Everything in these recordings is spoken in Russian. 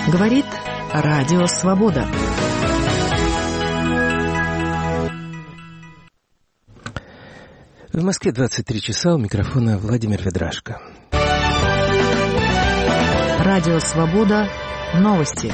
Говорит Радио Свобода. В Москве 23 часа, у микрофона Владимир Ведрашко. Радио Свобода. Новости.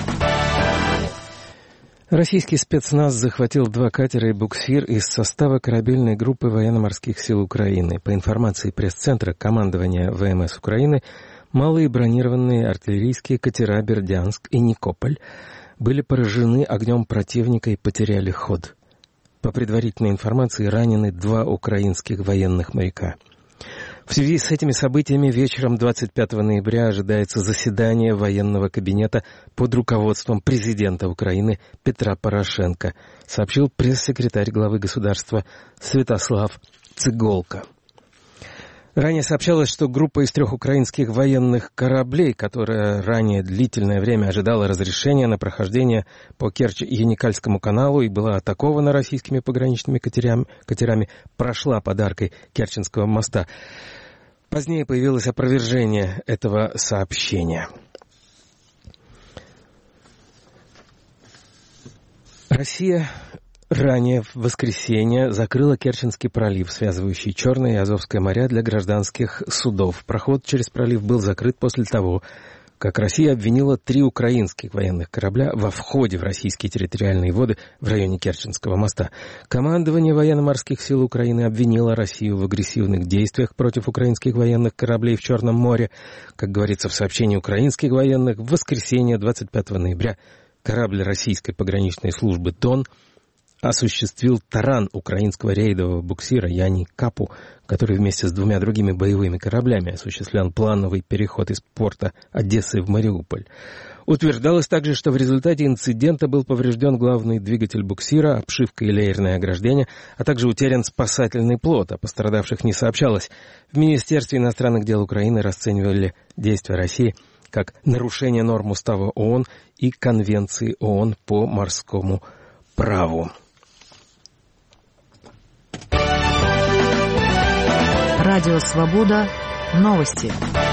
Российский спецназ захватил 2 катера и буксир из состава корабельной группы военно-морских сил Украины. По информации пресс-центра командования ВМС Украины, малые бронированные артиллерийские катера «Бердянск» и «Никополь» были поражены огнем противника и потеряли ход. По предварительной информации, ранены 2 украинских военных моряка. В связи с этими событиями вечером 25 ноября ожидается заседание военного кабинета под руководством президента Украины Петра Порошенко, сообщил пресс-секретарь главы государства Святослав Цыголка. Ранее сообщалось, что группа из 3 украинских военных кораблей, которая ранее длительное время ожидала разрешения на прохождение по Керчь-Яникальскому каналу и была атакована российскими пограничными катерами, прошла под аркой Керченского моста. Позднее появилось опровержение этого сообщения. Россия ранее в воскресенье закрыла Керченский пролив, связывающий Черное и Азовское моря для гражданских судов. Проход через пролив был закрыт после того, как Россия обвинила 3 украинских военных корабля во входе в российские территориальные воды в районе Керченского моста. Командование военно-морских сил Украины обвинило Россию в агрессивных действиях против украинских военных кораблей в Черном море. Как говорится в сообщении украинских военных, в воскресенье 25 ноября корабль российской пограничной службы «Дон» осуществил таран украинского рейдового буксира «Яни Капу», который вместе с 2 другими боевыми кораблями осуществлял плановый переход из порта Одессы в Мариуполь. Утверждалось также, что в результате инцидента был поврежден главный двигатель буксира, обшивка и леерное ограждение, а также утерян спасательный плот. О пострадавших не сообщалось. В Министерстве иностранных дел Украины расценивали действия России как нарушение норм Устава ООН и Конвенции ООН по морскому праву. Радио Свобода. Новости.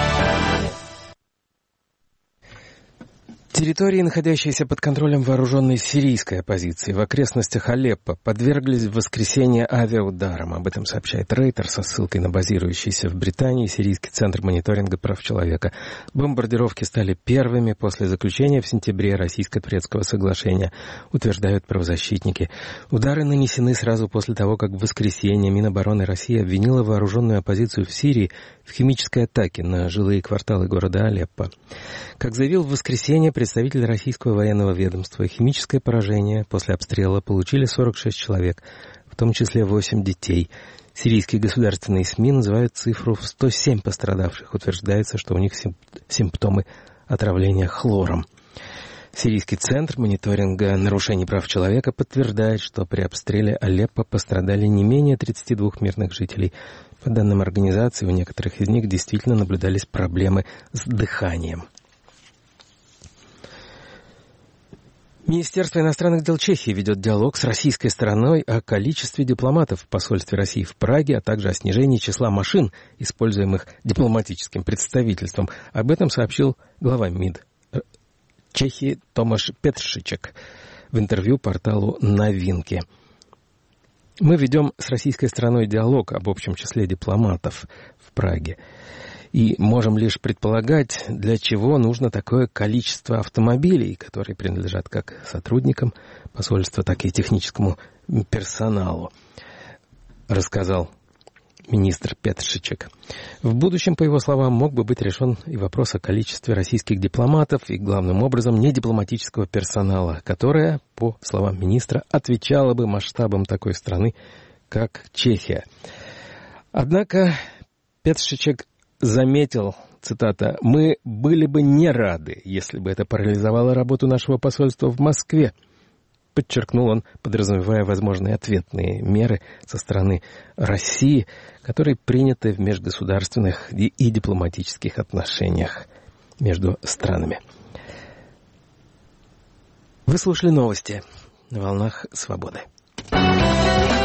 Территории, находящиеся под контролем вооруженной сирийской оппозиции в окрестностях Алеппо, подверглись в воскресенье авиаударам. Об этом сообщает Рейтер со ссылкой на базирующийся в Британии Сирийский центр мониторинга прав человека. Бомбардировки стали первыми после заключения в сентябре Российско-турецкого соглашения, утверждают правозащитники. Удары нанесены сразу после того, как в воскресенье Минобороны России обвинила вооруженную оппозицию в Сирии в химической атаке на жилые кварталы города Алеппо. Как заявил в воскресенье представитель российского военного ведомства, химическое поражение после обстрела получили 46 человек, в том числе 8 детей. Сирийские государственные СМИ называют цифру в 107 пострадавших. Утверждается, что у них симптомы отравления хлором. Сирийский центр мониторинга нарушений прав человека подтверждает, что при обстреле Алеппо пострадали не менее 32 мирных жителей. По данным организации, у некоторых из них действительно наблюдались проблемы с дыханием. Министерство иностранных дел Чехии ведет диалог с российской стороной о количестве дипломатов в посольстве России в Праге, а также о снижении числа машин, используемых дипломатическим представительством. Об этом сообщил глава МИД Чехии Томаш Петршичек в интервью порталу «Новинки». Мы ведем с российской стороной диалог об общем числе дипломатов в Праге. И можем лишь предполагать, для чего нужно такое количество автомобилей, которые принадлежат как сотрудникам посольства, так и техническому персоналу, рассказал министр Петршичек. В будущем, по его словам, мог бы быть решен и вопрос о количестве российских дипломатов и, главным образом, недипломатического персонала, которое, по словам министра, отвечало бы масштабам такой страны, как Чехия. Однако Петршичек заметил, цитата, «Мы были бы не рады, если бы это парализовало работу нашего посольства в Москве», подчеркнул он, подразумевая возможные ответные меры со стороны России, которые приняты в межгосударственных и дипломатических отношениях между странами. Вы слушали новости на волнах Свободы.